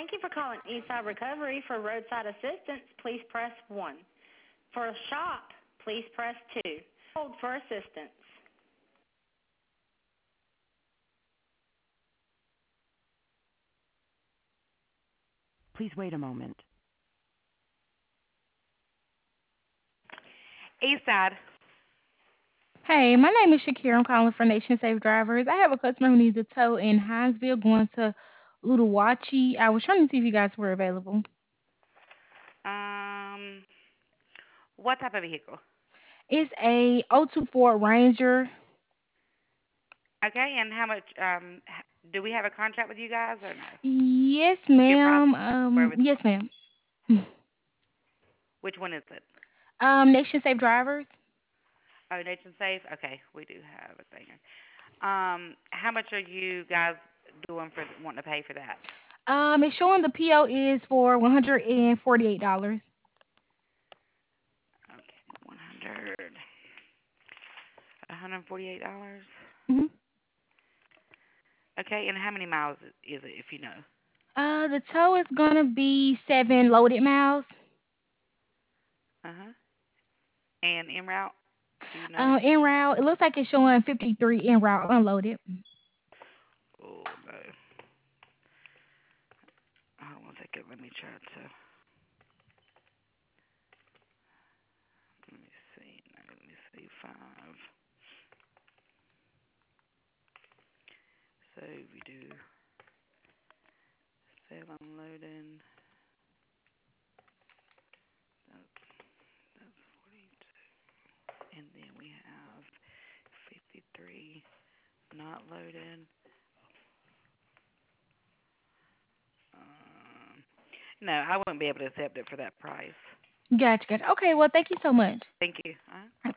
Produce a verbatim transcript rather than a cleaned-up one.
Thank you for calling Eastside Recovery. For roadside assistance, please press one. For a shop, please press two. Hold for assistance. Please wait a moment. Eastside. Hey, my name is Shakira. I'm calling for Nation Safe Drivers. I have a customer who needs a tow in Hinesville going to Udawachi. I was trying to see if you guys were available. Um, what type of vehicle? It's a oh 02 Ford Ranger. Okay, and how much? Um, h- do we have a contract with you guys or no? Yes, Your price ma'am. or Um, with yes, ma'am. which one is it? Um, Nation Safe Drivers. Oh, Nation Safe. Okay, we do have a thing. Um, how much are you guys doing for wanting to pay for that? Um, it's showing the P O is for one hundred and forty-eight dollars. Okay, one hundred. One hundred forty-eight dollars. Mm-hmm. Okay, and how many miles i- is it, if you know? Uh, the tow is gonna be seven loaded miles. Uh huh. And en route, do you know? Um, en route, it looks like it's showing fifty-three en route unloaded. Oh no. Hold on one second. Let me try to. Let me see. No, let me see. Five. So we do sale unloading. That's that's forty-two. And then we have fifty-three not loaded. Um, no, I wouldn't be able to accept it for that price. Gotcha, gotcha. Okay, well, thank you so much. Thank you. Uh-huh.